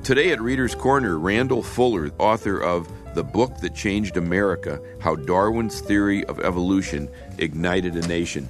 Today at Reader's Corner, Randall Fuller, author of The Book That Changed America, How Darwin's Theory of Evolution Ignited a Nation.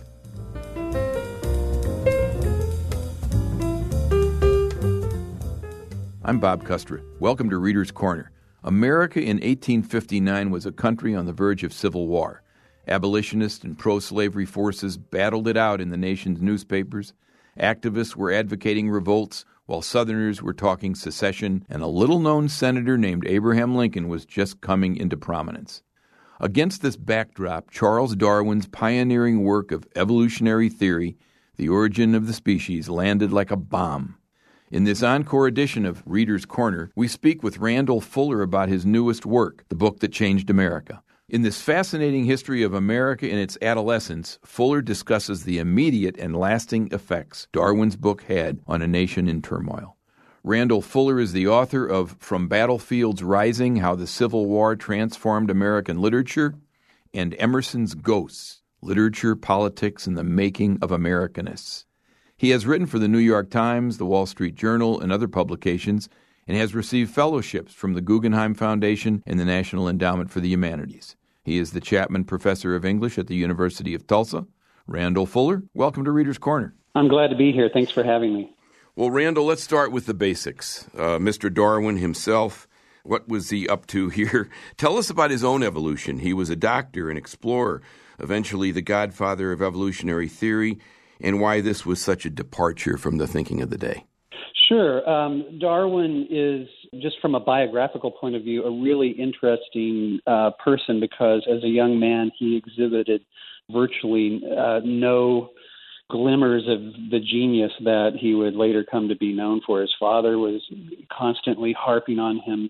I'm Bob Custra. Welcome to Reader's Corner. America in 1859 was a country on the verge of civil war. Abolitionist and pro-slavery forces battled it out in the nation's newspapers. Activists were advocating revolts, while Southerners were talking secession, and a little-known senator named Abraham Lincoln was just coming into prominence. Against this backdrop, Charles Darwin's pioneering work of evolutionary theory, The Origin of the Species, landed like a bomb. In this encore edition of Reader's Corner, we speak with Randall Fuller about his newest work, The Book That Changed America. In this fascinating history of America in its adolescence, Fuller discusses the immediate and lasting effects Darwin's book had on a nation in turmoil. Randall Fuller is the author of From Battlefields Rising, How the Civil War Transformed American Literature, and Emerson's Ghosts, Literature, Politics, and the Making of Americanists. He has written for the New York Times, the Wall Street Journal, and other publications, and has received fellowships from the Guggenheim Foundation and the National Endowment for the Humanities. He is the Chapman Professor of English at the University of Tulsa. Randall Fuller, welcome to Reader's Corner. I'm glad to be here. Thanks for having me. Well, Randall, let's start with the basics. Mr. Darwin himself, what was he up to here? Tell us about his own evolution. He was a doctor, an explorer, eventually the godfather of evolutionary theory, and why this was such a departure from the thinking of the day. Sure. Darwin is, just from a biographical point of view, a really interesting person because as a young man, he exhibited virtually no glimmers of the genius that he would later come to be known for. His father was constantly harping on him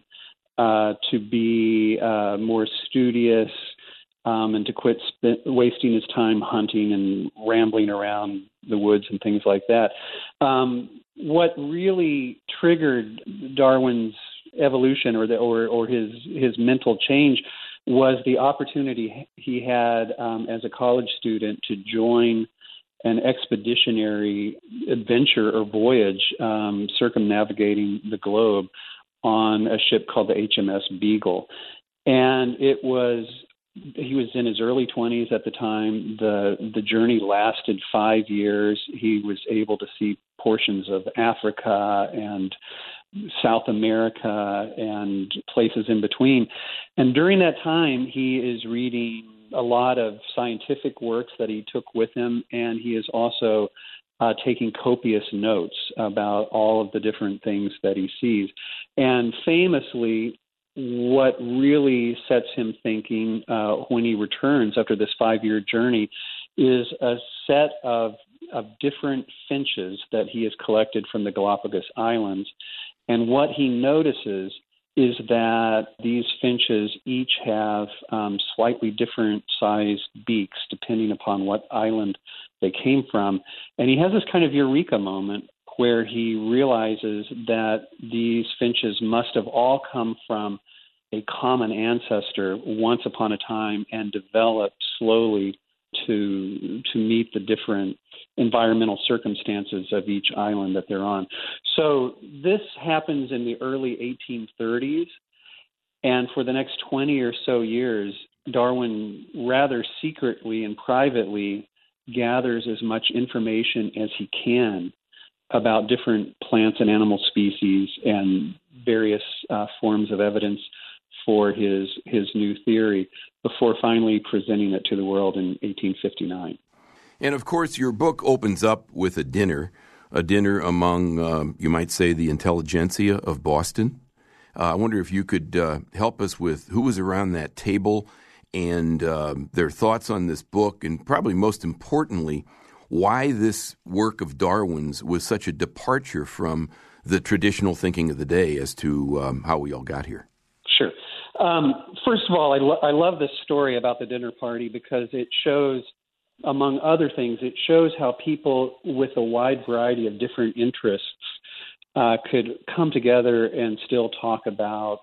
to be more studious and to quit wasting his time hunting and rambling around the woods and things like that. What really triggered Darwin's evolution or his mental change was the opportunity he had as a college student to join an expeditionary adventure or voyage circumnavigating the globe on a ship called the HMS Beagle. And he was in his early 20s at the time. The journey lasted 5 years. He was able to see portions of Africa and South America and places in between. And during that time, he is reading a lot of scientific works that he took with him, and he is also taking copious notes about all of the different things that he sees. And famously, what really sets him thinking when he returns after this 5-year journey is a set of different finches that he has collected from the Galapagos Islands. And what he notices is that these finches each have slightly different sized beaks depending upon what island they came from. And he has this kind of eureka moment where he realizes that these finches must have all come from a common ancestor once upon a time and developed slowly to meet the different environmental circumstances of each island that they're on. So this happens in the early 1830s, and for the next 20 or so years, Darwin rather secretly and privately gathers as much information as he can about different plants and animal species and various forms of evidence for his new theory before finally presenting it to the world in 1859. And of course, your book opens up with a dinner among, you might say, the intelligentsia of Boston. I wonder if you could help us with who was around that table and their thoughts on this book, and probably most importantly, why this work of Darwin's was such a departure from the traditional thinking of the day as to how we all got here. Sure. First of all, I love this story about the dinner party because it shows, among other things, it shows how people with a wide variety of different interests could come together and still talk about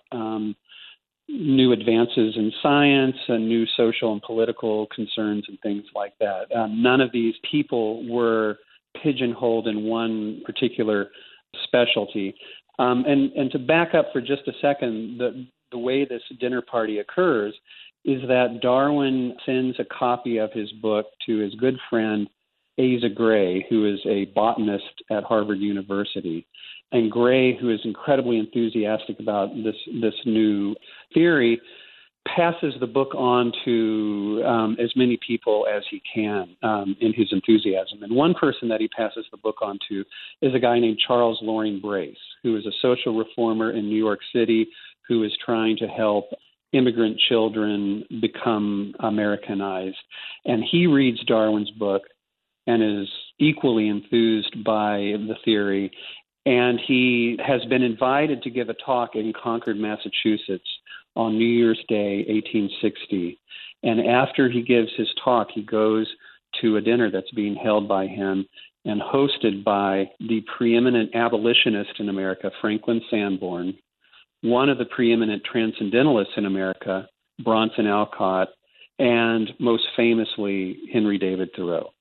new advances in science and new social and political concerns and things like that. None of these people were pigeonholed in one particular specialty. And to back up for just a second, the way this dinner party occurs is that Darwin sends a copy of his book to his good friend Asa Gray, who is a botanist at Harvard University. And Gray, who is incredibly enthusiastic about this new theory, passes the book on to as many people as he can in his enthusiasm. And one person that he passes the book on to is a guy named Charles Loring Brace, who is a social reformer in New York City who is trying to help immigrant children become Americanized. And he reads Darwin's book and is equally enthused by the theory. And he has been invited to give a talk in Concord, Massachusetts on New Year's Day, 1860. And after he gives his talk, he goes to a dinner that's being held by him and hosted by the preeminent abolitionist in America, Franklin Sanborn, one of the preeminent transcendentalists in America, Bronson Alcott, and most famously, Henry David Thoreau.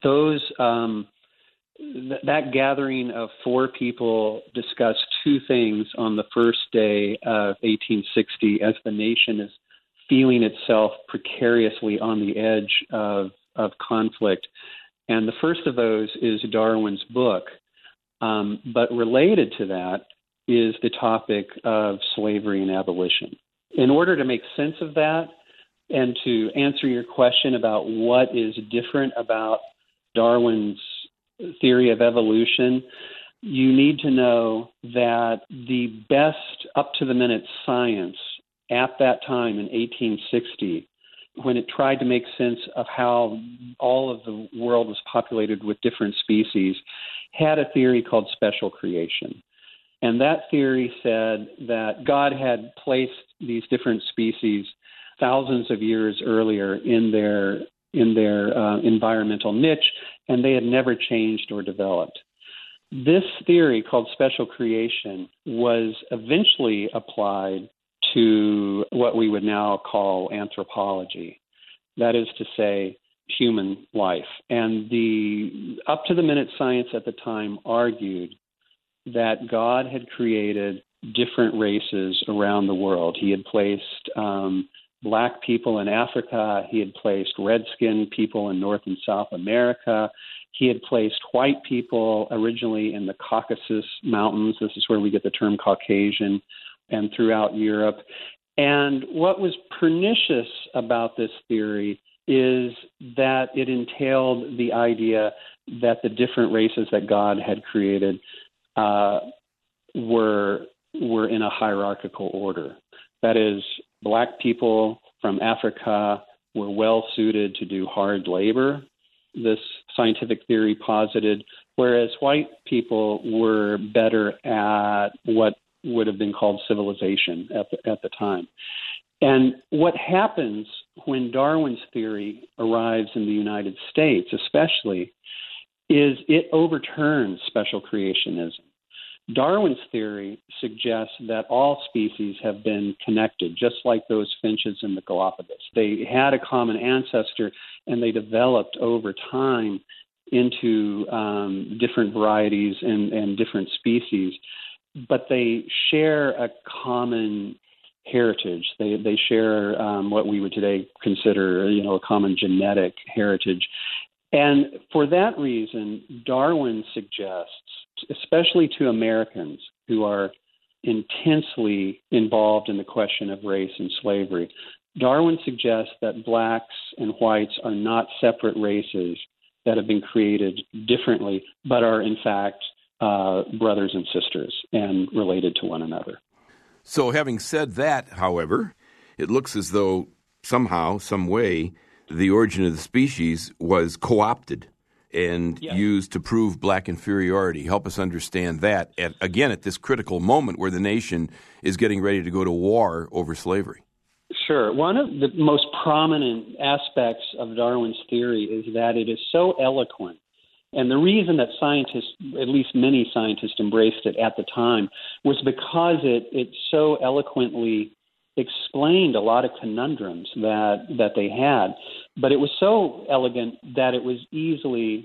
That gathering of four people discussed two things on the first day of 1860 as the nation is feeling itself precariously on the edge of conflict. And the first of those is Darwin's book. But related to that is the topic of slavery and abolition. In order to make sense of that and to answer your question about what is different about Darwin's theory of evolution, you need to know that the best up-to-the-minute science at that time in 1860, when it tried to make sense of how all of the world was populated with different species, had a theory called special creation. And that theory said that God had placed these different species thousands of years earlier in their environmental niche, and they had never changed or developed. This theory called special creation was eventually applied to what we would now call anthropology, that is to say, human life. And the up-to-the-minute science at the time argued that God had created different races around the world. He had placed Black people in Africa. He had placed red-skinned people in North and South America. He had placed white people originally in the Caucasus Mountains. This is where we get the term Caucasian, and throughout Europe. And what was pernicious about this theory is that it entailed the idea that the different races that God had created were in a hierarchical order. That is, Black people from Africa were well suited to do hard labor, this scientific theory posited, whereas white people were better at what would have been called civilization at the time. And what happens when Darwin's theory arrives in the United States, especially, is it overturns special creationism. Darwin's theory suggests that all species have been connected, just like those finches in the Galapagos. They had a common ancestor, and they developed over time into different varieties and different species, but they share a common heritage. They share what we would today consider, a common genetic heritage. And for that reason, Darwin suggests, especially to Americans who are intensely involved in the question of race and slavery, Darwin suggests that blacks and whites are not separate races that have been created differently, but are in fact brothers and sisters and related to one another. So having said that, however, it looks as though somehow, some way, the origin of the species was co-opted and used to prove black inferiority. Help us understand that, at this critical moment where the nation is getting ready to go to war over slavery. Sure. One of the most prominent aspects of Darwin's theory is that it is so eloquent. And the reason that scientists, at least many scientists, embraced it at the time was because it so eloquently explained a lot of conundrums that they had. But it was so elegant that it was easily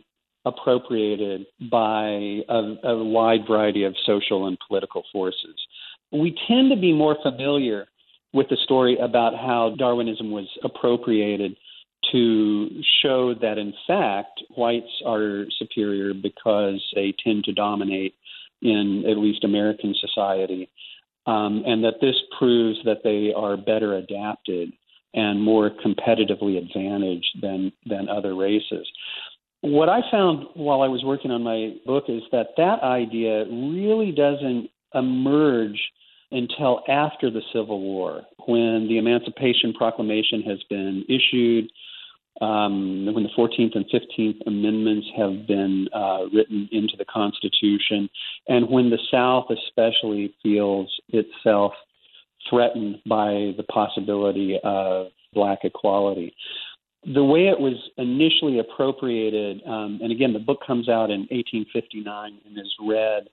appropriated by a wide variety of social and political forces. We tend to be more familiar with the story about how Darwinism was appropriated to show that, in fact, whites are superior because they tend to dominate in at least American society, and that this proves that they are better adapted and more competitively advantaged than other races. What I found while I was working on my book is that idea really doesn't emerge until after the Civil War, when the Emancipation Proclamation has been issued, when the 14th and 15th Amendments have been written into the Constitution, and when the South especially feels itself threatened by the possibility of Black equality. The way it was initially appropriated, and again, the book comes out in 1859 and is read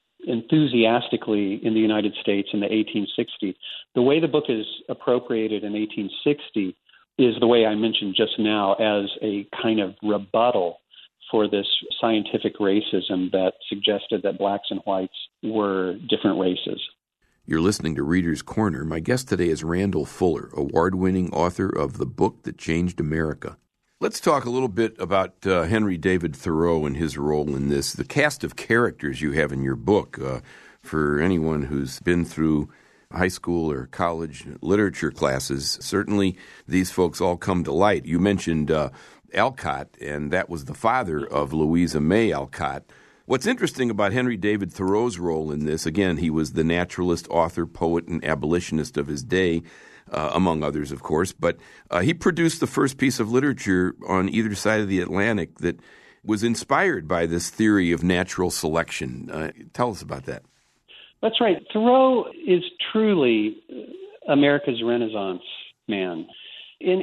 enthusiastically in the United States in the 1860s. The way the book is appropriated in 1860 is the way I mentioned just now, as a kind of rebuttal for this scientific racism that suggested that Blacks and whites were different races. You're listening to Reader's Corner. My guest today is Randall Fuller, award-winning author of The Book That Changed America. Let's talk a little bit about Henry David Thoreau and his role in this. The cast of characters you have in your book, for anyone who's been through high school or college literature classes, certainly these folks all come to light. You mentioned Alcott, and that was the father of Louisa May Alcott. What's interesting about Henry David Thoreau's role in this, again, he was the naturalist, author, poet, and abolitionist of his day, among others, of course, but he produced the first piece of literature on either side of the Atlantic that was inspired by this theory of natural selection. Tell us about that. That's right. Thoreau is truly America's Renaissance man. In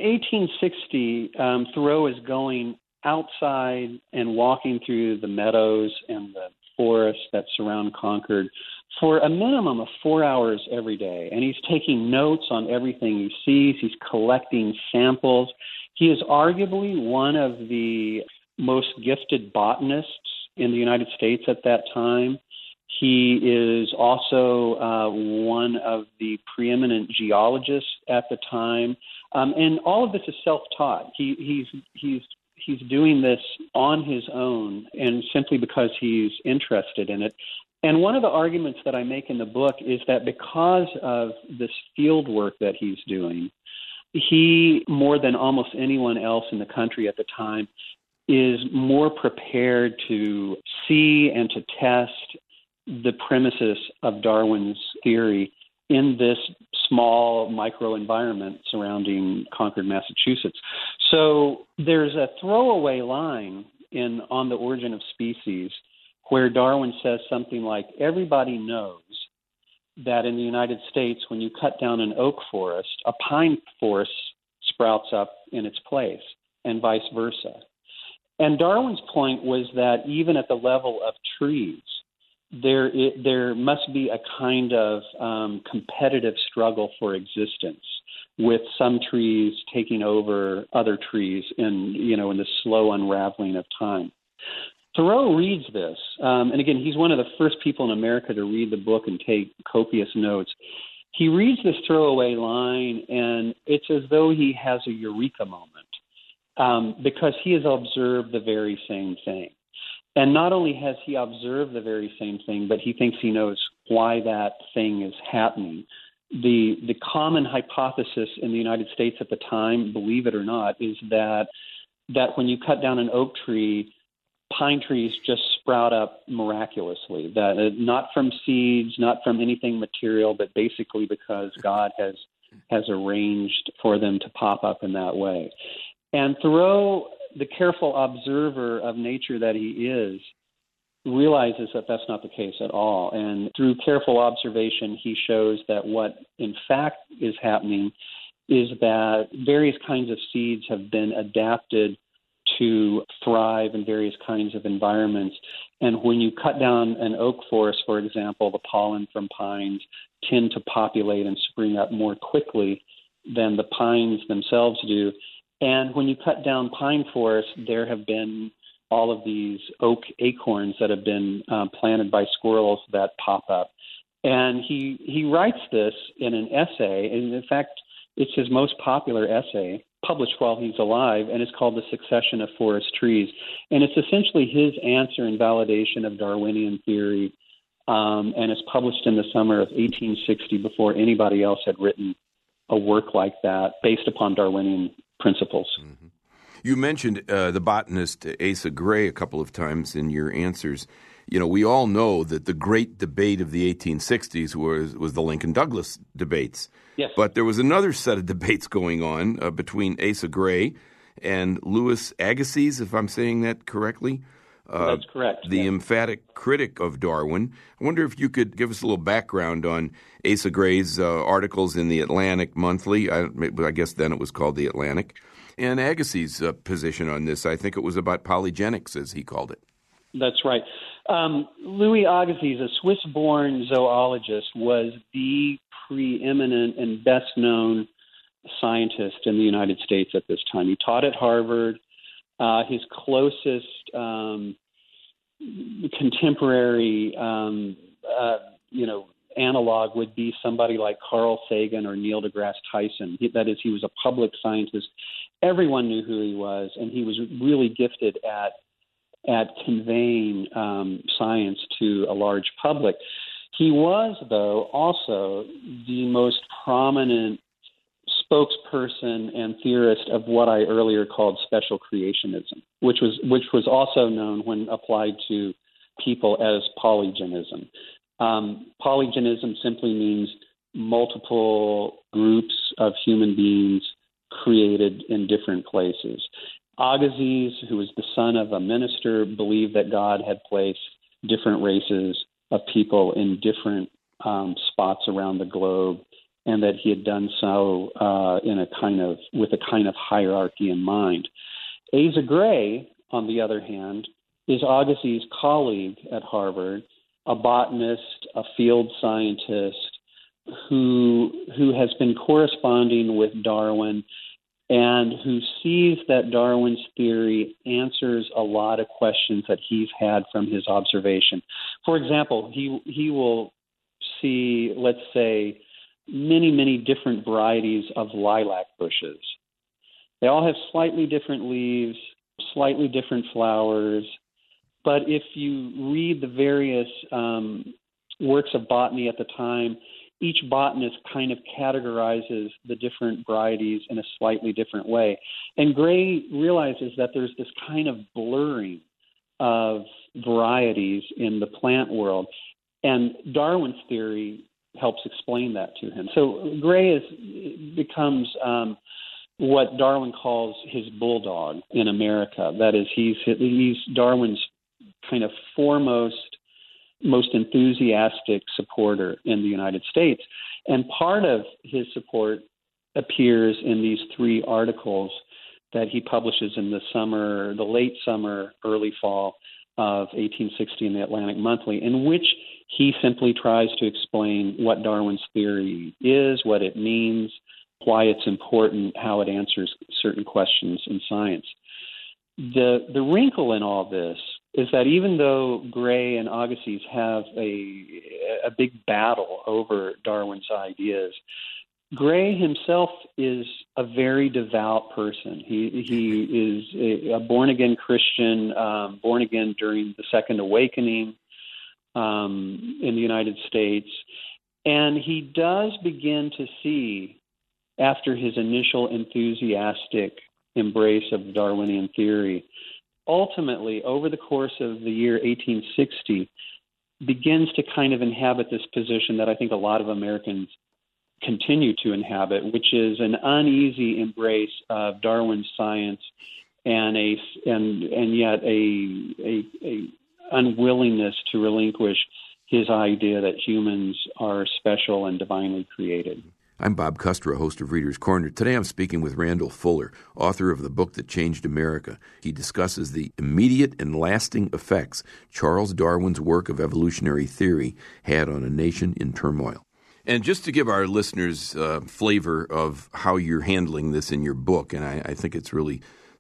1860, Thoreau is going outside and walking through the meadows and the forests that surround Concord for a minimum of 4 hours every day. And he's taking notes on everything he sees. He's collecting samples. He is arguably one of the most gifted botanists in the United States at that time. He is also one of the preeminent geologists at the time. And all of this is self-taught. He's doing this on his own and simply because he's interested in it. And one of the arguments that I make in the book is that because of this field work that he's doing, he, more than almost anyone else in the country at the time, is more prepared to see and to test the premises of Darwin's theory in this small microenvironment surrounding Concord, Massachusetts. So there's a throwaway line in On the Origin of Species where Darwin says something like, everybody knows that in the United States, when you cut down an oak forest, a pine forest sprouts up in its place, and vice versa. And Darwin's point was that even at the level of trees, there must be a kind of competitive struggle for existence, with some trees taking over other trees in the slow unraveling of time. Thoreau reads this, and again, he's one of the first people in America to read the book and take copious notes. He reads this throwaway line, and it's as though he has a eureka moment, because he has observed the very same thing. And not only has he observed the very same thing, but he thinks he knows why that thing is happening. The common hypothesis in the United States at the time, believe it or not, is that when you cut down an oak tree, pine trees just sprout up miraculously, that not from seeds, not from anything material, but basically because God has arranged for them to pop up in that way. And Thoreau, the careful observer of nature that he is, realizes that that's not the case at all. And through careful observation, he shows that what in fact is happening is that various kinds of seeds have been adapted to thrive in various kinds of environments. And when you cut down an oak forest, for example, the pollen from pines tend to populate and spring up more quickly than the pines themselves do. And when you cut down pine forests, there have been all of these oak acorns that have been planted by squirrels that pop up. And he writes this in an essay, and in fact, it's his most popular essay, published while he's alive, and it's called The Succession of Forest Trees. And it's essentially his answer and validation of Darwinian theory, and it's published in the summer of 1860 before anybody else had written a work like that based upon Darwinian principles. Mm-hmm. You mentioned the botanist Asa Gray a couple of times in your answers. You know, we all know that the great debate of the 1860s was the Lincoln-Douglas debates. Yes. But there was another set of debates going on between Asa Gray and Louis Agassiz, if I'm saying that correctly. That's correct. The emphatic critic of Darwin. I wonder if you could give us a little background on Asa Gray's articles in the Atlantic Monthly. I guess then it was called the Atlantic. And Agassiz's position on this. I think it was about polygenics, as he called it. That's right. Louis Agassiz, a Swiss-born zoologist, was the preeminent and best-known scientist in the United States at this time. He taught at Harvard. His closest contemporary, analog would be somebody like Carl Sagan or Neil deGrasse Tyson. That is, he was a public scientist. Everyone knew who he was, and he was really gifted at conveying science to a large public. He was, though, also the most prominent spokesperson and theorist of what I earlier called special creationism, which was also known when applied to people as polygenism. Polygenism simply means multiple groups of human beings created in different places. Agassiz, who was the son of a minister, believed that God had placed different races of people in different spots around the globe, and that he had done so with a kind of hierarchy in mind. Asa Gray, on the other hand, is Agassiz's colleague at Harvard, a botanist, a field scientist who has been corresponding with Darwin and who sees that Darwin's theory answers a lot of questions that he's had from his observation. For example, he will see, let's say, many, many different varieties of lilac bushes. They all have slightly different leaves, slightly different flowers, but if you read the various works of botany at the time, each botanist kind of categorizes the different varieties in a slightly different way. And Gray realizes that there's this kind of blurring of varieties in the plant world, and Darwin's theory helps explain that to him. So Gray becomes what Darwin calls his bulldog in America. That is, he's Darwin's kind of foremost, most enthusiastic supporter in the United States. And part of his support appears in these 3 articles that he publishes in the late summer, early fall of 1860 in the Atlantic Monthly, in which he simply tries to explain what Darwin's theory is, what it means, why it's important, how it answers certain questions in science. The wrinkle in all this is that even though Gray and Agassiz have a big battle over Darwin's ideas, Gray himself is a very devout person. He is a born-again Christian, born again during the Second Awakening in the United States. And he does begin to see, after his initial enthusiastic embrace of Darwinian theory, ultimately, over the course of the year 1860, begins to kind of inhabit this position that I think a lot of Americans continue to inhabit, which is an uneasy embrace of Darwin's science and yet a unwillingness to relinquish his idea that humans are special and divinely created. I'm Bob Kustra, host of Reader's Corner. Today I'm speaking with Randall Fuller, author of the book that changed America. He discusses the immediate and lasting effects Charles Darwin's work of evolutionary theory had on a nation in turmoil. And just to give our listeners flavor of how you're handling this in your book, and I think it's really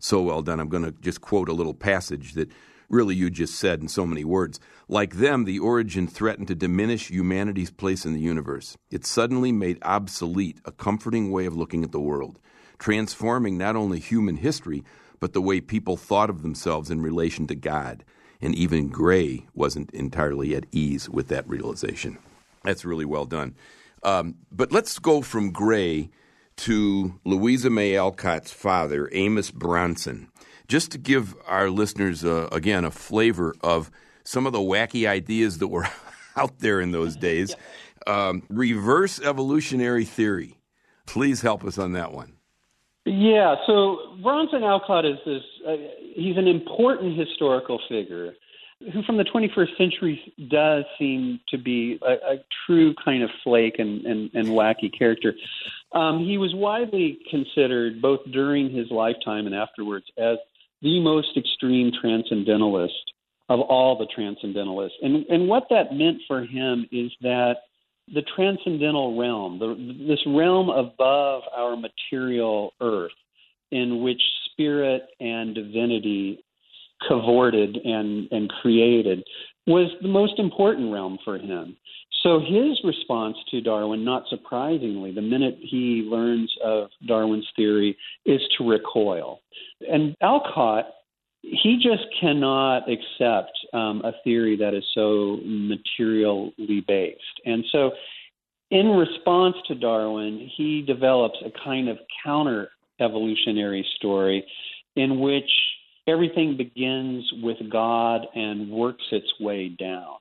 so well done. I'm going to just quote a little passage that really you just said in so many words. Like them, the origin threatened to diminish humanity's place in the universe. It suddenly made obsolete a comforting way of looking at the world, transforming not only human history, but the way people thought of themselves in relation to God. And even Gray wasn't entirely at ease with that realization. That's really well done. But let's go from Gray to Louisa May Alcott's father, Amos Bronson, just to give our listeners, again, a flavor of some of the wacky ideas that were out there in those days. Reverse evolutionary theory. Please help us on that one. Yeah, so Bronson Alcott is he's an important historical figure who from the 21st century does seem to be a true kind of flake and wacky character. He was widely considered, both during his lifetime and afterwards, as the most extreme transcendentalist of all the transcendentalists. And what that meant for him is that the transcendental realm, this realm above our material earth, in which spirit and divinity cavorted and created, was the most important realm for him. So his response to Darwin, not surprisingly, the minute he learns of Darwin's theory, is to recoil. And Alcott, he just cannot accept a theory that is so materially based. And so in response to Darwin, he develops a kind of counter-evolutionary story in which everything begins with God and works its way down.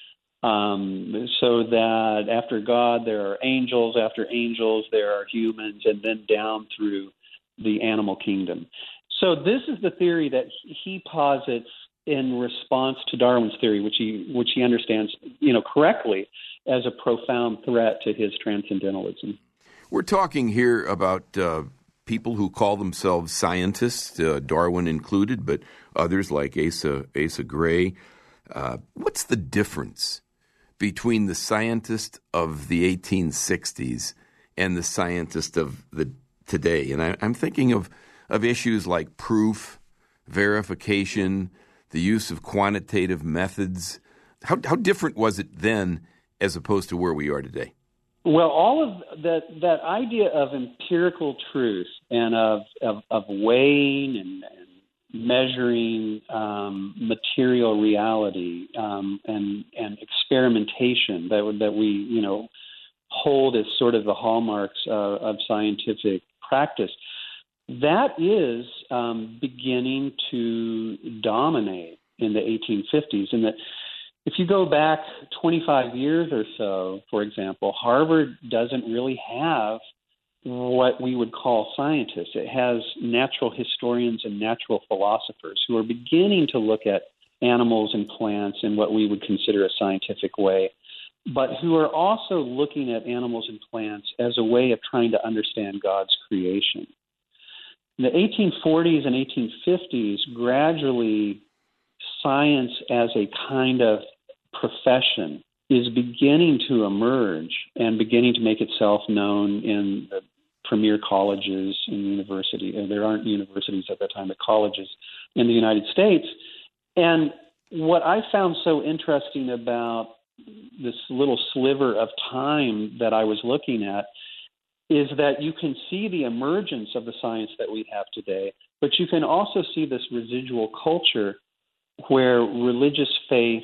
So that after God, there are angels, after angels, there are humans, and then down through the animal kingdom. So this is the theory that he posits in response to Darwin's theory, which he understands, correctly as a profound threat to his transcendentalism. We're talking here about people who call themselves scientists, Darwin included, but others like Asa Gray. What's the difference between the scientist of the 1860s and the scientist of the today? And I'm thinking of issues like proof, verification, the use of quantitative methods. How different was it then as opposed to where we are today? Well, all of that idea of empirical truth and of weighing and measuring material reality and experimentation that we hold as sort of the hallmarks of scientific practice, that is beginning to dominate in the 1850s. And that if you go back 25 years or so, for example, Harvard doesn't really have what we would call scientists. It has natural historians and natural philosophers who are beginning to look at animals and plants in what we would consider a scientific way, but who are also looking at animals and plants as a way of trying to understand God's creation. In the 1840s and 1850s, gradually, science as a kind of profession is beginning to emerge and beginning to make itself known in the premier colleges and universities. There aren't universities at that time, but colleges in the United States. And what I found so interesting about this little sliver of time that I was looking at is that you can see the emergence of the science that we have today, but you can also see this residual culture where religious faith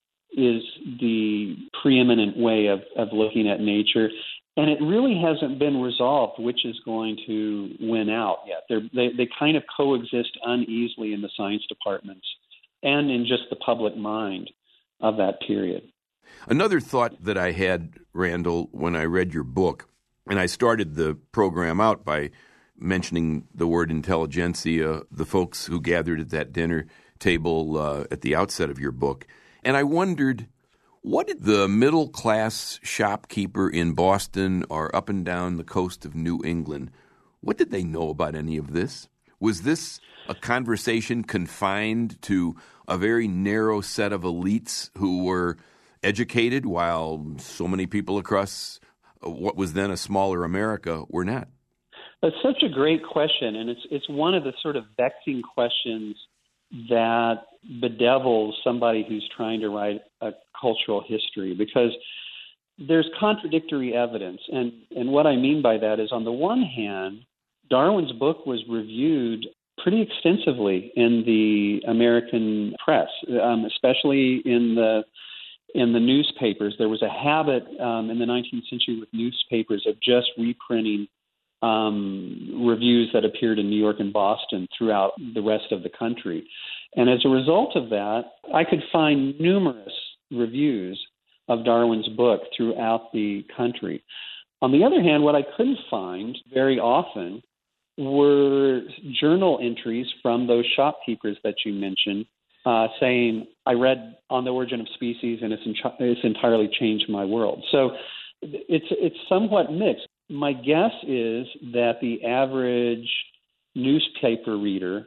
is the preeminent way of looking at nature. And it really hasn't been resolved which is going to win out yet. They kind of coexist uneasily in the science departments and in just the public mind of that period. Another thought that I had, Randall, when I read your book, and I started the program out by mentioning the word intelligentsia, the folks who gathered at that dinner table at the outset of your book. And I wondered, what did the middle-class shopkeeper in Boston or up and down the coast of New England, what did they know about any of this? Was this a conversation confined to a very narrow set of elites who were educated while so many people across what was then a smaller America were not? That's such a great question, and it's one of the sort of vexing questions that bedevils somebody who's trying to write a cultural history, because there's contradictory evidence. And what I mean by that is, on the one hand, Darwin's book was reviewed pretty extensively in the American press, especially in the newspapers. There was a habit in the 19th century with newspapers of just reprinting reviews that appeared in New York and Boston throughout the rest of the country. And as a result of that, I could find numerous reviews of Darwin's book throughout the country. On the other hand, what I couldn't find very often were journal entries from those shopkeepers that you mentioned, saying, I read On the Origin of Species and it's entirely changed my world. So it's somewhat mixed. My guess is that the average newspaper reader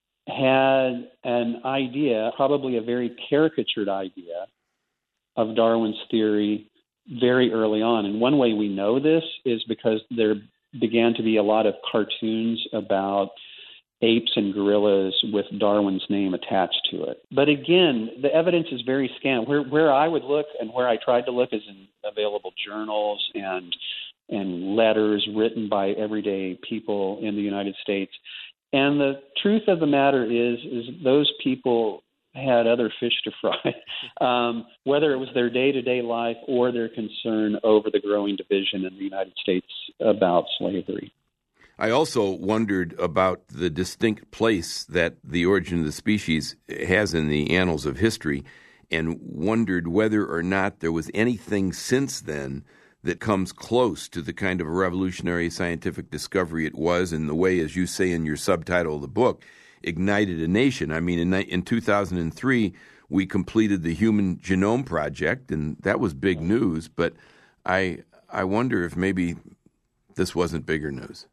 had an idea, probably a very caricatured idea, of Darwin's theory very early on. And one way we know this is because there began to be a lot of cartoons about apes and gorillas with Darwin's name attached to it. But again, the evidence is very scant. Where I would look and where I tried to look is in available journals and letters written by everyday people in the United States. And the truth of the matter is those people had other fish to fry, whether it was their day-to-day life or their concern over the growing division in the United States about slavery. I also wondered about the distinct place that The Origin of the Species has in the annals of history, and wondered whether or not there was anything since then that comes close to the kind of revolutionary scientific discovery it was, in the way, as you say in your subtitle of the book, ignited a nation. I mean, in 2003, we completed the Human Genome Project, and that was big news, but I wonder if maybe this wasn't bigger news.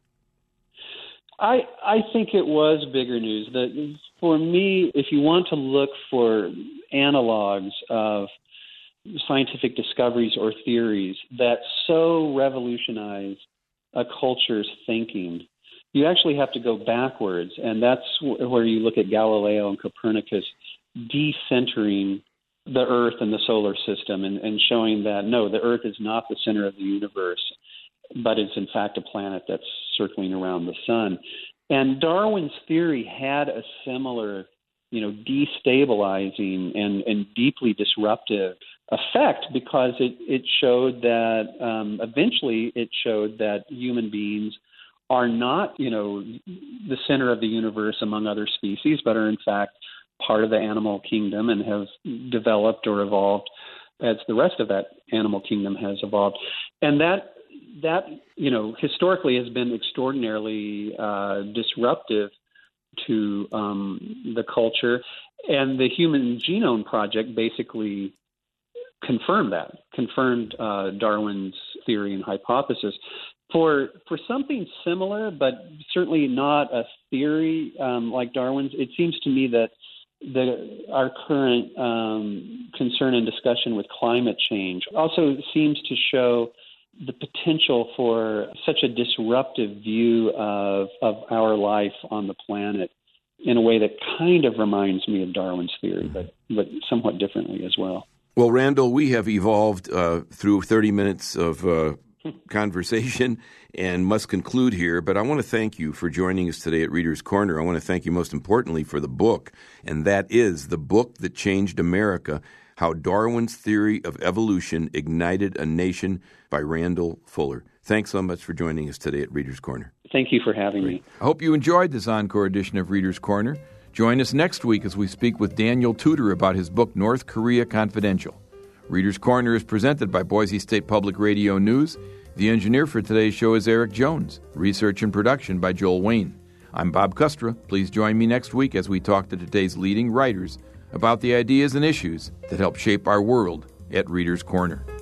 I think it was bigger news. That for me, if you want to look for analogs of scientific discoveries or theories that so revolutionize a culture's thinking, you actually have to go backwards, and that's where you look at Galileo and Copernicus decentering the Earth and the solar system and showing that, no, the Earth is not the center of the universe, but it's in fact a planet that's circling around the sun. And Darwin's theory had a similar, destabilizing and deeply disruptive effect, because it showed that eventually it showed that human beings are not, the center of the universe among other species, but are in fact part of the animal kingdom and have developed or evolved as the rest of that animal kingdom has evolved. And that historically has been extraordinarily disruptive to the culture. And the Human Genome Project basically confirmed Darwin's theory and hypothesis. For something similar, but certainly not a theory like Darwin's, it seems to me that our current concern and discussion with climate change also seems to show the potential for such a disruptive view of our life on the planet in a way that kind of reminds me of Darwin's theory, but somewhat differently as well. Well, Randall, we have evolved through 30 minutes of conversation and must conclude here, but I want to thank you for joining us today at Reader's Corner. I want to thank you most importantly for the book, and that is The Book That Changed America, How Darwin's Theory of Evolution Ignited a Nation by Randall Fuller. Thanks so much for joining us today at Reader's Corner. Thank you for having me. I hope you enjoyed this encore edition of Reader's Corner. Join us next week as we speak with Daniel Tudor about his book, North Korea Confidential. Reader's Corner is presented by Boise State Public Radio News. The engineer for today's show is Eric Jones. Research and production by Joel Wayne. I'm Bob Custra. Please join me next week as we talk to today's leading writers about the ideas and issues that help shape our world at Reader's Corner.